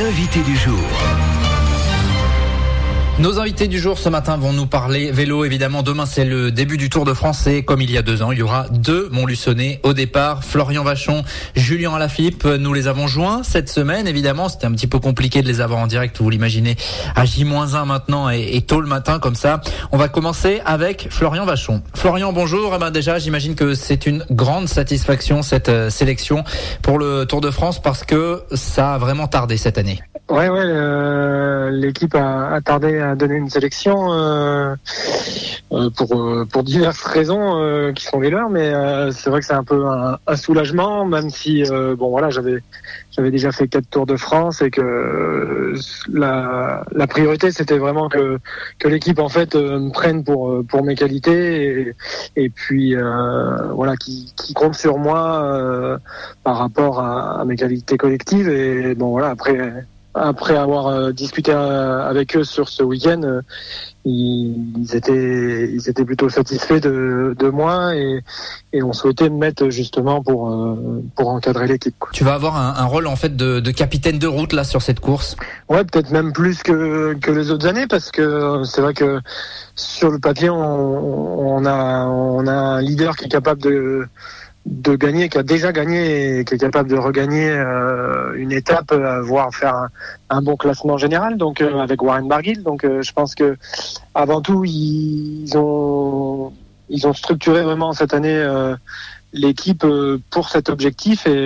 l'invité du jour. Nos invités du jour ce matin vont nous parler vélo. Évidemment, demain c'est le début du Tour de France et comme il y a 2 ans, il y aura 2 Montluçonnais au départ. Florian Vachon, Julien Alaphilippe, nous les avons joints cette semaine. Évidemment, c'était un petit peu compliqué de les avoir en direct, vous l'imaginez, à J-1 maintenant et tôt le matin comme ça. On va commencer avec Florian Vachon. Florian, bonjour. Déjà, j'imagine que c'est une grande satisfaction cette sélection pour le Tour de France parce que ça a vraiment tardé cette année. Ouais, l'équipe a tardé à donner une sélection pour diverses raisons qui sont les leurs, mais c'est vrai que c'est un peu un soulagement, même si j'avais déjà fait 4 Tours de France et que la priorité c'était vraiment que l'équipe en fait me prenne pour mes qualités et puis qui compte sur moi par rapport à mes qualités collectives et après avoir discuté avec eux sur ce week-end, ils étaient plutôt satisfaits de moi et on souhaitait me mettre justement pour encadrer l'équipe. Tu vas avoir un rôle en fait de capitaine de route là sur cette course. Ouais, peut-être même plus que les autres années parce que c'est vrai que sur le papier on a un leader qui est capable de gagner, qui a déjà gagné et qui est capable de regagner une étape, voire faire un bon classement général, donc avec Warren Barguil. Donc je pense que avant tout ils ont structuré vraiment cette année l'équipe pour cet objectif et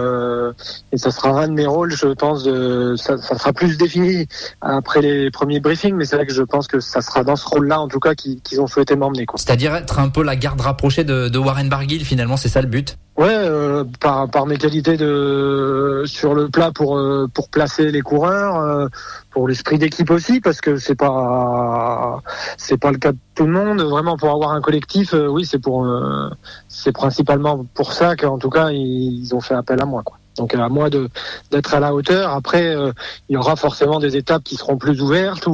ça sera un de mes rôles, je pense. Ça sera plus défini après les premiers briefings, mais c'est vrai que je pense que ça sera dans ce rôle-là, en tout cas, qu'ils ont souhaité m'emmener. C'est-à-dire être un peu la garde rapprochée de Warren Barguil, finalement, c'est ça le but? Ouais, par mes qualités sur le plat pour placer les coureurs, pour l'esprit d'équipe aussi, parce que c'est pas le cas de tout le monde. Vraiment, pour avoir un collectif, oui, c'est principalement pour ça qu'en tout cas ils ont fait appel à moi, quoi. Donc à moi d'être à la hauteur. Après, il y aura forcément des étapes qui seront plus ouvertes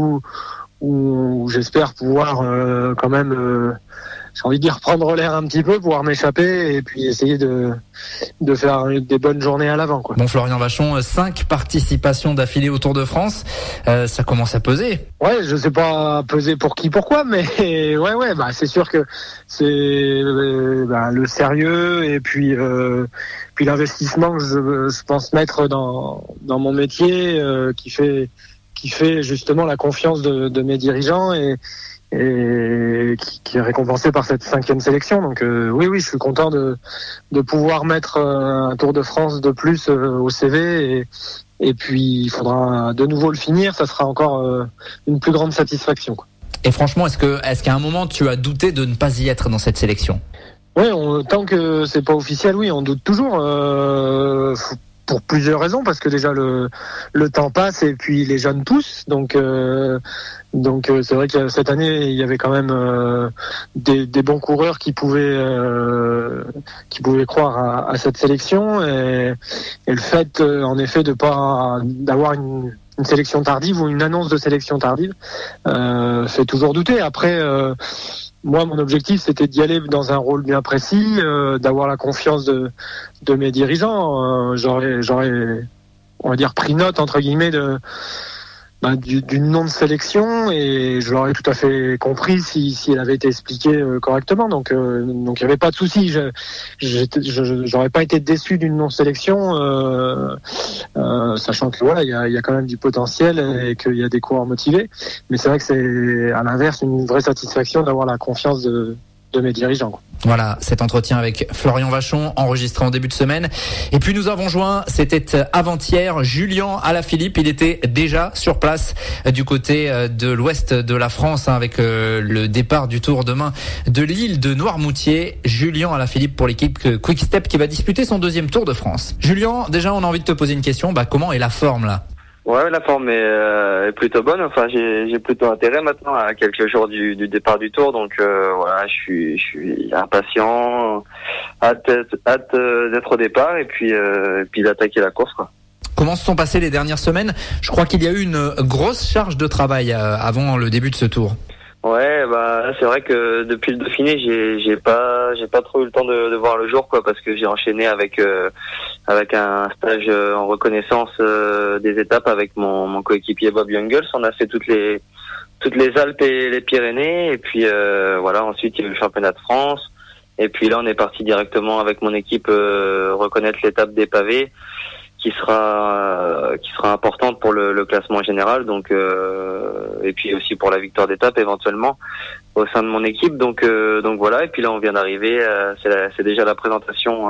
où j'espère pouvoir quand même. J'ai envie de dire prendre l'air un petit peu, pouvoir m'échapper et puis essayer de faire des bonnes journées à l'avant, quoi. Bon, Florian Vachon, 5 participations d'affilée au Tour de France, ça commence à peser. Ouais, je sais pas peser pour qui, pourquoi, mais c'est sûr que c'est le sérieux et puis l'investissement que je pense mettre dans mon métier qui fait justement la confiance de mes dirigeants et qui est récompensé par cette 5e sélection. Donc oui, je suis content de pouvoir mettre un Tour de France de plus au CV et puis il faudra de nouveau le finir, ça sera encore une plus grande satisfaction, quoi. Et franchement, est-ce qu'à un moment tu as douté de ne pas y être dans cette sélection? Oui, tant que c'est pas officiel, oui, on doute toujours. Pour plusieurs raisons, parce que déjà le temps passe et puis les jeunes poussent, donc c'est vrai que cette année il y avait quand même des bons coureurs qui pouvaient croire à cette sélection et le fait en effet d'avoir une sélection tardive ou une annonce de sélection tardive fait toujours douter. Après moi, mon objectif, c'était d'y aller dans un rôle bien précis, d'avoir la confiance de mes dirigeants. J'aurais, on va dire, pris note, entre guillemets, d'une non-sélection et je l'aurais tout à fait compris si elle avait été expliquée correctement. Donc il n'y avait pas de souci. J'aurais pas été déçu d'une non-sélection, sachant que voilà, il y a quand même du potentiel et qu'il y a des coureurs motivés. Mais c'est vrai que c'est à l'inverse une vraie satisfaction d'avoir la confiance de mes dirigeants, quoi. Voilà, cet entretien avec Florian Vachon, enregistré en début de semaine. Et puis nous avons joint, c'était avant-hier, Julien Alaphilippe. Il était déjà sur place du côté de l'ouest de la France, avec le départ du Tour demain de l'île de Noirmoutier. Julien Alaphilippe pour l'équipe Quick Step qui va disputer son 2e Tour de France. Julien, déjà on a envie de te poser une question. Comment est la forme là? Ouais, la forme est plutôt bonne. Enfin, j'ai plutôt intérêt maintenant à quelques jours du départ du Tour. Donc voilà, je suis impatient, hâte d'être au départ et puis d'attaquer la course, quoi. Comment se sont passées les dernières semaines? Je crois qu'il y a eu une grosse charge de travail avant le début de ce Tour. Ouais, bah c'est vrai que depuis le Dauphiné, j'ai pas trop eu le temps de voir le jour, quoi, parce que j'ai enchaîné avec un stage en reconnaissance des étapes avec mon coéquipier Bob Jungels. On a fait toutes les Alpes et les Pyrénées, et puis voilà. Ensuite, il y a eu le championnat de France, et puis là, on est parti directement avec mon équipe reconnaître l'étape des pavés, qui sera importante pour le classement général, donc et puis aussi pour la victoire d'étape éventuellement au sein de mon équipe, donc voilà. Et puis là, on vient d'arriver, c'est déjà la présentation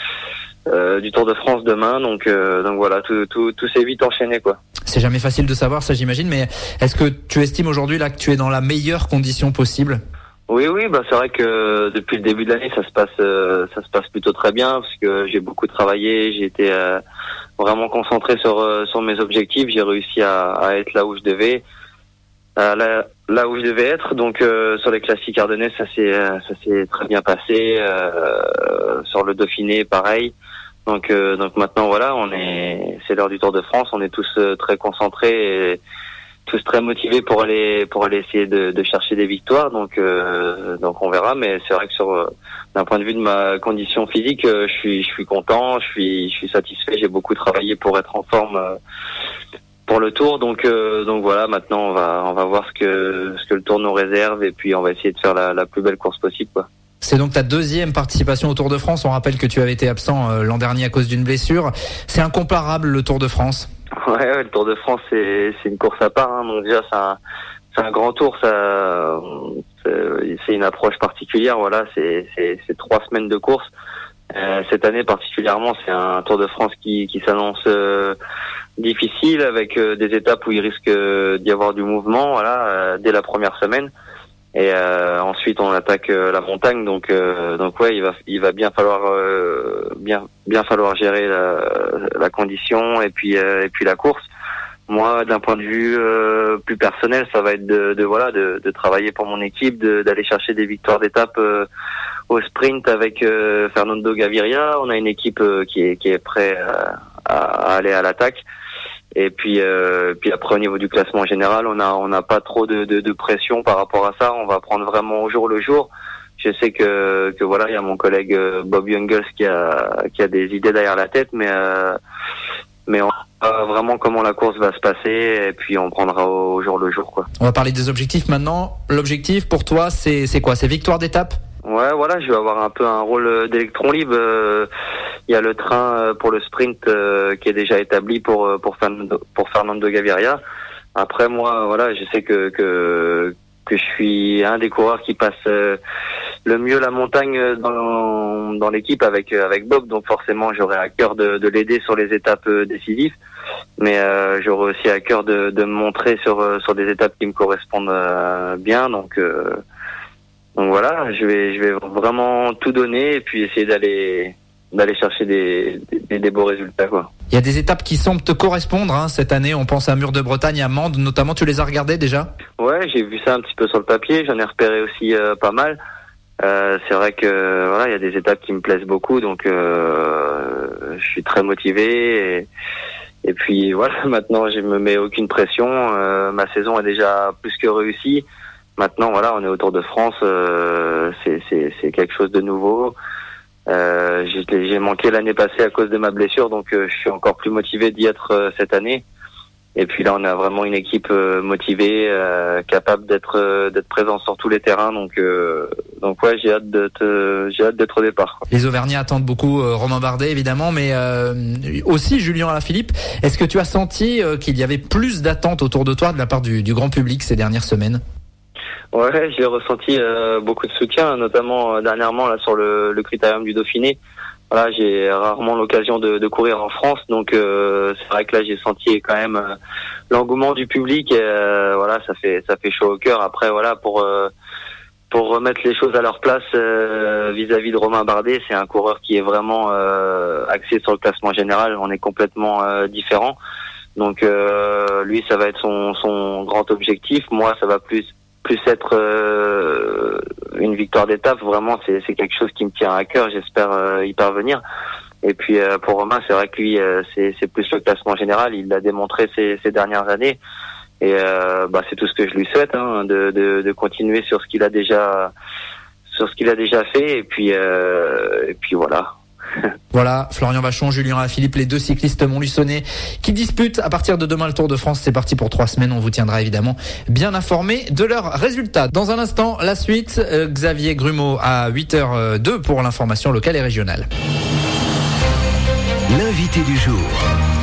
du Tour de France demain, donc voilà, tout s'est vite enchaîné, quoi. C'est jamais facile de savoir, ça j'imagine, mais est-ce que tu estimes aujourd'hui là que tu es dans la meilleure condition possible? Oui, bah c'est vrai que depuis le début de l'année, ça se passe plutôt très bien, parce que j'ai beaucoup travaillé, j'ai été vraiment concentré sur mes objectifs, j'ai réussi à être là où je devais, là où je devais être. Donc sur les classiques ardennaises, ça s'est très bien passé, sur le Dauphiné pareil. Donc maintenant voilà, c'est l'heure du Tour de France, on est tous très concentrés et tous très motivés pour aller essayer de chercher des victoires, donc on verra. Mais c'est vrai que d'un point de vue de ma condition physique, je suis content, je suis satisfait, j'ai beaucoup travaillé pour être en forme pour le Tour, donc voilà. Maintenant on va voir ce que le Tour nous réserve, et puis on va essayer de faire la plus belle course possible, quoi. C'est donc ta deuxième participation au Tour de France. On rappelle que tu avais été absent l'an dernier à cause d'une blessure. C'est incomparable, le Tour de France. Ouais, le Tour de France, c'est une course à part, hein. Donc déjà, c'est un grand tour, c'est une approche particulière. Voilà, c'est 3 semaines de course. Cette année particulièrement, c'est un Tour de France qui s'annonce difficile, avec des étapes où il risque d'y avoir du mouvement, voilà, dès la première semaine. Et ensuite on attaque la montagne, donc ouais, il va bien falloir bien falloir gérer la condition et puis la course. Moi, d'un point de vue plus personnel, ça va être de travailler pour mon équipe, d'aller chercher des victoires d'étape au sprint avec Fernando Gaviria. On a une équipe qui est prêt à aller à l'attaque. Et puis après, au niveau du classement général, on n'a pas trop de pression par rapport à ça. On va prendre vraiment au jour le jour. Je sais que voilà, il y a mon collègue Bob Jungels qui a des idées derrière la tête, mais on verra vraiment comment la course va se passer, et puis on prendra au jour le jour, quoi. On va parler des objectifs maintenant. L'objectif pour toi, c'est quoi? C'est victoire d'étape? Ouais, voilà, je vais avoir un peu un rôle d'électron libre. Il y a le train pour le sprint qui est déjà établi pour Fernando Gaviria. Après, moi, voilà, je sais que je suis un des coureurs qui passe le mieux la montagne dans l'équipe avec Bob, donc forcément j'aurai à cœur de l'aider sur les étapes décisives, mais j'aurai aussi à cœur de me montrer sur des étapes qui me correspondent bien, donc voilà, je vais vraiment tout donner, et puis essayer d'aller chercher des beaux résultats, quoi. Il y a des étapes qui semblent te correspondre, hein, cette année. On pense à Mur de Bretagne, à Mende notamment. Tu les as regardées déjà? Ouais, j'ai vu ça un petit peu sur le papier. J'en ai repéré aussi pas mal. C'est vrai que voilà, il y a des étapes qui me plaisent beaucoup, donc je suis très motivé. Et puis voilà, maintenant je me mets aucune pression. Ma saison est déjà plus que réussie. Maintenant voilà, on est au Tour de France. C'est quelque chose de nouveau. J'ai manqué l'année passée à cause de ma blessure, donc je suis encore plus motivé d'y être cette année. Et puis là, on a vraiment une équipe motivée, capable d'être présent sur tous les terrains. Donc ouais, j'ai hâte d'être au départ, quoi. Les Auvergnats attendent beaucoup Romain Bardet, évidemment, mais aussi Julien Alaphilippe. Est-ce que tu as senti qu'il y avait plus d'attentes autour de toi de la part du grand public ces dernières semaines? Ouais, j'ai ressenti beaucoup de soutien, notamment dernièrement là sur le critérium du Dauphiné. Voilà, j'ai rarement l'occasion de courir en France, donc c'est vrai que là j'ai senti quand même l'engouement du public. Et, voilà, ça fait chaud au cœur. Après voilà, pour remettre les choses à leur place vis-à-vis de Romain Bardet, c'est un coureur qui est vraiment axé sur le classement général. On est complètement différent. Donc lui, ça va être son grand objectif. Moi, ça va plus être une victoire d'étape. Vraiment, c'est quelque chose qui me tient à cœur. J'espère y parvenir. Et puis pour Romain, c'est vrai que lui, c'est plus le classement général. Il l'a démontré ces dernières années. Et c'est tout ce que je lui souhaite, hein, de continuer sur ce qu'il a déjà fait, et puis voilà. Voilà, Florian Vachon, Julien Alaphilippe, les deux cyclistes montluçonnais qui disputent à partir de demain le Tour de France. C'est parti pour 3 semaines. On vous tiendra évidemment bien informé de leurs résultats. Dans un instant, la suite, Xavier Grumeau à 8h02 pour l'information locale et régionale. L'invité du jour.